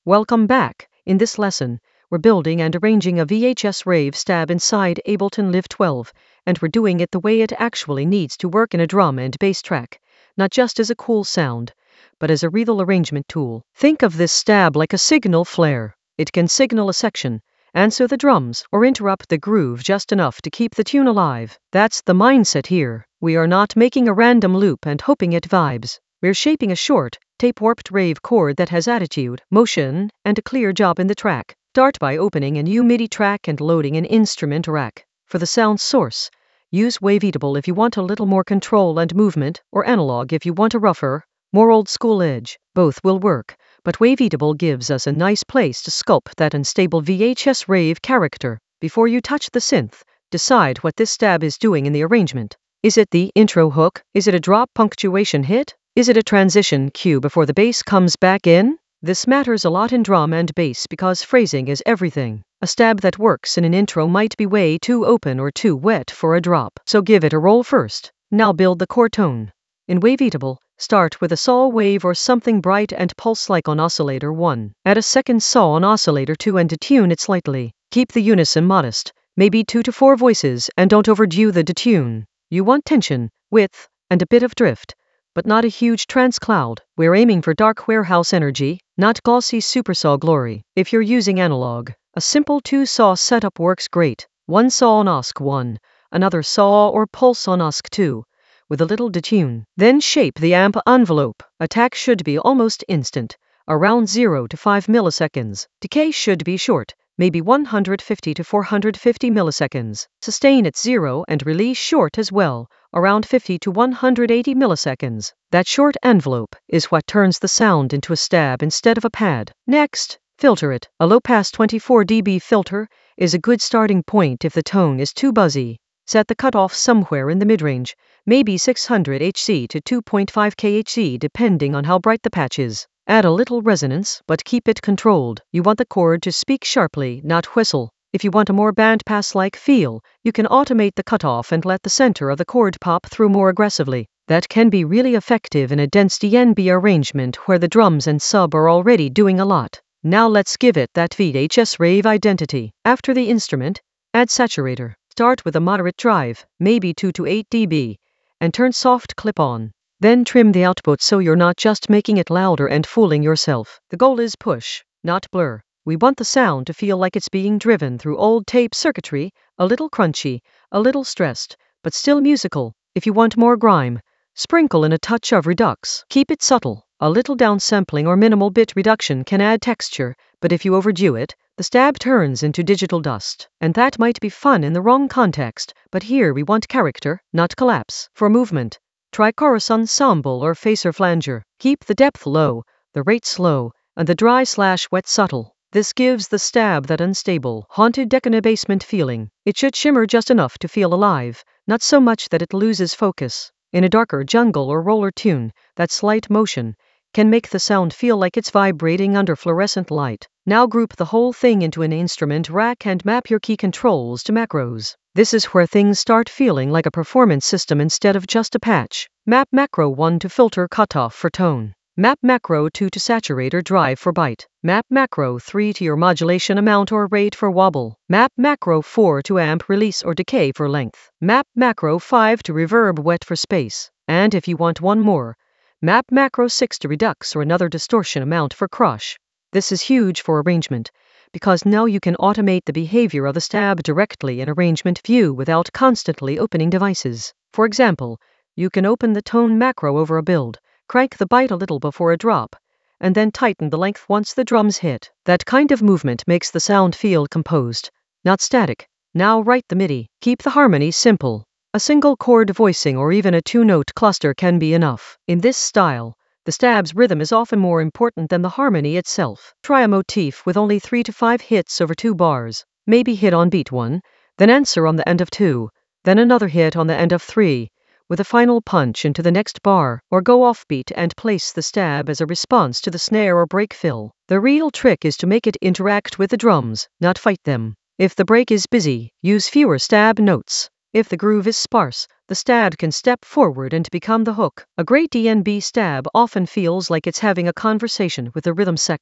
Welcome back. In this lesson, we're building and arranging a VHS Rave stab inside Ableton Live 12, and we're doing it the way it actually needs to work in a drum and bass track, not just as a cool sound, but as a real arrangement tool. Think of this stab like a signal flare. It can signal a section, answer the drums, or interrupt the groove just enough to keep the tune alive. That's the mindset here. We are not making a random loop and hoping it vibes. We're shaping a short, tape-warped rave chord that has attitude, motion, and a clear job in the track. Start by opening a new MIDI track and loading an instrument rack. For the sound source, use Waveatable if you want a little more control and movement, or Analog if you want a rougher, more old-school edge. Both will work, but Waveatable gives us a nice place to sculpt that unstable VHS Rave character. Before you touch the synth, decide what this stab is doing in the arrangement. Is it the intro hook? Is it a drop punctuation hit? Is it a transition cue before the bass comes back in? This matters a lot in drum and bass because phrasing is everything. A stab that works in an intro might be way too open or too wet for a drop, so give it a roll first. Now build the core tone. In Waveatable, start with a saw wave or something bright and pulse like on oscillator 1. Add a second saw on oscillator 2 and detune it slightly. Keep the unison modest, maybe 2 to 4 voices, and don't overdo the detune. You want tension, width, and a bit of drift, but not a huge trance cloud. We're aiming for dark warehouse energy, not glossy supersaw glory. If you're using analog, a simple 2-saw setup works great. One saw on OSC1, another saw or pulse on OSC2, with a little detune. Then shape the amp envelope. Attack should be almost instant, around 0 to 5 milliseconds. Decay should be short, maybe 150 to 450 milliseconds. Sustain at 0 and release short as well, around 50 to 180 milliseconds. That short envelope is what turns the sound into a stab instead of a pad. Next, filter it. A low-pass 24 dB filter is a good starting point if the tone is too buzzy. Set the cutoff somewhere in the midrange, maybe 600 Hz to 2.5 kHz depending on how bright the patch is. Add a little resonance, but keep it controlled. You want the chord to speak sharply, not whistle. If you want a more bandpass-like feel, you can automate the cutoff and let the center of the chord pop through more aggressively. That can be really effective in a dense DNB arrangement where the drums and sub are already doing a lot. Now let's give it that VHS Rave identity. After the instrument, add saturator. Start with a moderate drive, maybe 2 to 8 dB, and turn soft clip on. Then trim the output so you're not just making it louder and fooling yourself. The goal is push, not blur. We want the sound to feel like it's being driven through old tape circuitry, a little crunchy, a little stressed, but still musical. If you want more grime, sprinkle in a touch of redux. Keep it subtle. A little downsampling or minimal bit reduction can add texture, but if you overdo it, the stab turns into digital dust. And that might be fun in the wrong context, but here we want character, not collapse. For movement, try chorus ensemble or phaser flanger. Keep the depth low, the rate slow, and the dry/wet subtle. This gives the stab that unstable, haunted decana basement feeling. It should shimmer just enough to feel alive, not so much that it loses focus. In a darker jungle or roller tune, that slight motion can make the sound feel like it's vibrating under fluorescent light. Now group the whole thing into an instrument rack and map your key controls to macros. This is where things start feeling like a performance system instead of just a patch. Map macro 1 to filter cutoff for tone. Map macro 2 to saturator drive for bite. Map macro 3 to your modulation amount or rate for wobble. Map macro 4 to amp release or decay for length. Map macro 5 to reverb wet for space. And if you want one more, map macro 6 to redux or another distortion amount for crush. This is huge for arrangement, because now you can automate the behavior of the stab directly in arrangement view without constantly opening devices. For example, you can open the tone macro over a build, crank the bite a little before a drop, and then tighten the length once the drums hit. That kind of movement makes the sound feel composed, not static. Now write the MIDI. Keep the harmony simple. A single chord voicing or even a 2-note cluster can be enough. In this style, the stab's rhythm is often more important than the harmony itself. Try a motif with only 3 to 5 hits over 2 bars. Maybe hit on beat 1, then answer on the end of 2, then another hit on the end of 3, with a final punch into the next bar, or go offbeat and place the stab as a response to the snare or break fill. The real trick is to make it interact with the drums, not fight them. If the break is busy, use fewer stab notes. If the groove is sparse, the stab can step forward and become the hook. A great DNB stab often feels like it's having a conversation with the rhythm section.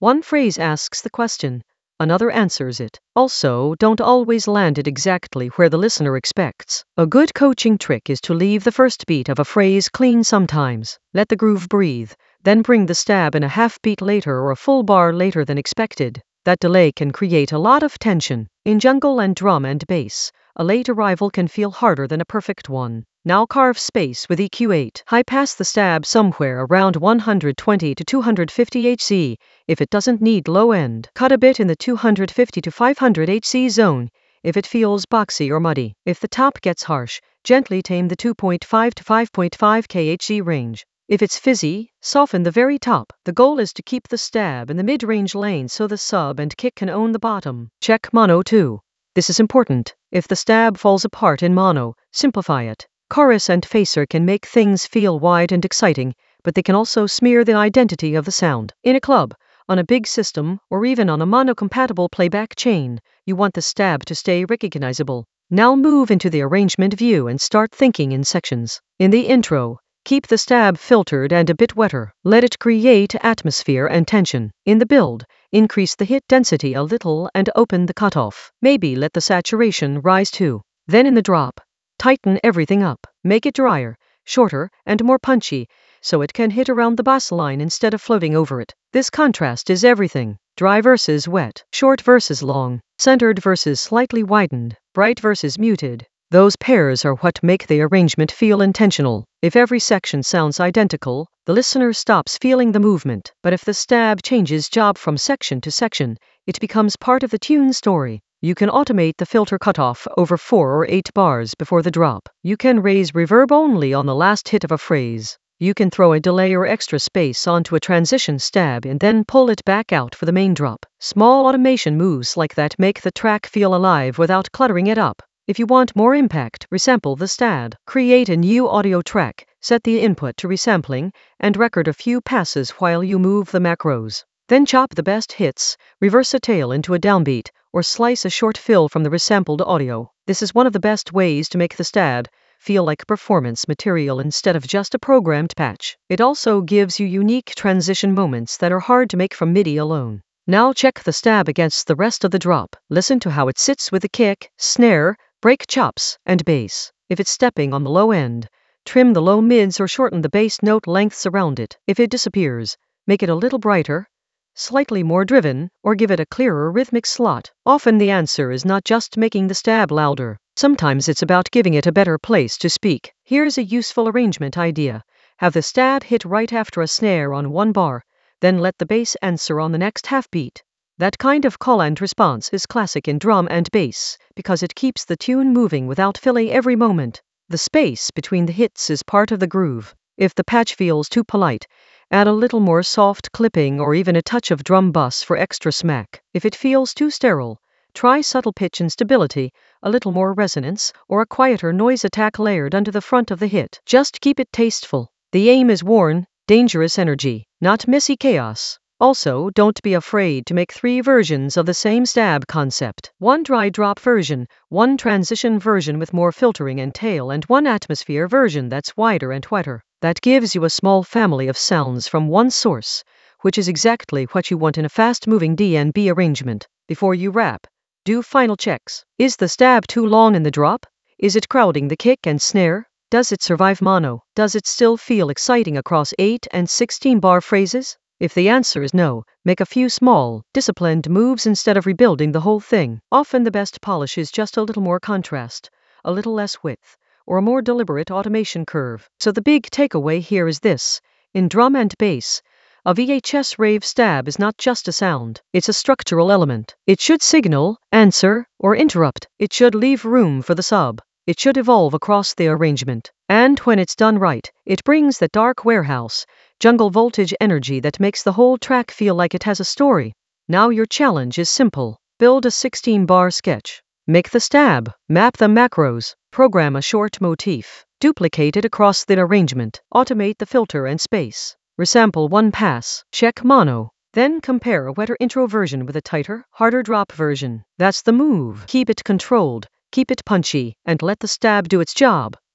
One phrase asks the question, another answers it. Also, don't always land it exactly where the listener expects. A good coaching trick is to leave the first beat of a phrase clean sometimes. Let the groove breathe, then bring the stab in a half beat later or a full bar later than expected. That delay can create a lot of tension. In jungle and drum and bass, a late arrival can feel harder than a perfect one. Now carve space with EQ8. High pass the stab somewhere around 120 to 250 Hz. If it doesn't need low end, cut a bit in the 250 to 500 Hz zone if it feels boxy or muddy. If the top gets harsh, gently tame the 2.5 to 5.5 kHz range. If it's fizzy, soften the very top. The goal is to keep the stab in the mid-range lane so the sub and kick can own the bottom. Check mono too. This is important. If the stab falls apart in mono, simplify it. Chorus and phaser can make things feel wide and exciting, but they can also smear the identity of the sound. In a club, on a big system, or even on a mono-compatible playback chain, you want the stab to stay recognizable. Now move into the arrangement view and start thinking in sections. In the intro, keep the stab filtered and a bit wetter. Let it create atmosphere and tension. In the build, increase the hit density a little and open the cutoff. Maybe let the saturation rise too. Then in the drop, tighten everything up. Make it drier, shorter, and more punchy, so it can hit around the bass line instead of floating over it. This contrast is everything. Dry versus wet, short versus long, centered versus slightly widened, bright versus muted. Those pairs are what make the arrangement feel intentional. If every section sounds identical, the listener stops feeling the movement. But if the stab changes job from section to section, it becomes part of the tune story. You can automate the filter cutoff over 4 or 8 bars before the drop. You can raise reverb only on the last hit of a phrase. You can throw a delay or extra space onto a transition stab and then pull it back out for the main drop. Small automation moves like that make the track feel alive without cluttering it up. If you want more impact, resample the stab. Create a new audio track, set the input to resampling, and record a few passes while you move the macros. Then chop the best hits, reverse a tail into a downbeat, or slice a short fill from the resampled audio. This is one of the best ways to make the stab feel like performance material instead of just a programmed patch. It also gives you unique transition moments that are hard to make from MIDI alone. Now check the stab against the rest of the drop. Listen to how it sits with the kick, snare, break chops, and bass. If it's stepping on the low end, trim the low mids or shorten the bass note lengths around it. If it disappears, make it a little brighter, slightly more driven, or give it a clearer rhythmic slot. Often the answer is not just making the stab louder. Sometimes it's about giving it a better place to speak. Here's a useful arrangement idea. Have the stab hit right after a snare on one bar, then let the bass answer on the next half beat. That kind of call and response is classic in drum and bass, because it keeps the tune moving without filling every moment. The space between the hits is part of the groove. If the patch feels too polite, add a little more soft clipping or even a touch of drum bus for extra smack. If it feels too sterile, try subtle pitch and stability, a little more resonance, or a quieter noise attack layered under the front of the hit. Just keep it tasteful. The aim is worn, dangerous energy, not messy chaos. Also, don't be afraid to make 3 versions of the same stab concept. One dry drop version, one transition version with more filtering and tail, and one atmosphere version that's wider and wetter. That gives you a small family of sounds from one source, which is exactly what you want in a fast-moving D&B arrangement. Before you wrap, do final checks. Is the stab too long in the drop? Is it crowding the kick and snare? Does it survive mono? Does it still feel exciting across 8 and 16 bar phrases? If the answer is no, make a few small, disciplined moves instead of rebuilding the whole thing. Often the best polish is just a little more contrast, a little less width, or a more deliberate automation curve. So the big takeaway here is this. In drum and bass, a VHS rave stab is not just a sound, it's a structural element. It should signal, answer, or interrupt. It should leave room for the sub. It should evolve across the arrangement. And when it's done right, it brings that dark warehouse, jungle voltage energy that makes the whole track feel like it has a story. Now your challenge is simple. Build a 16-bar sketch. Make the stab. Map the macros. Program a short motif. Duplicate it across the arrangement. Automate the filter and space. Resample one pass. Check mono. Then compare a wetter intro version with a tighter, harder drop version. That's the move. Keep it controlled. Keep it punchy, and let the stab do its job.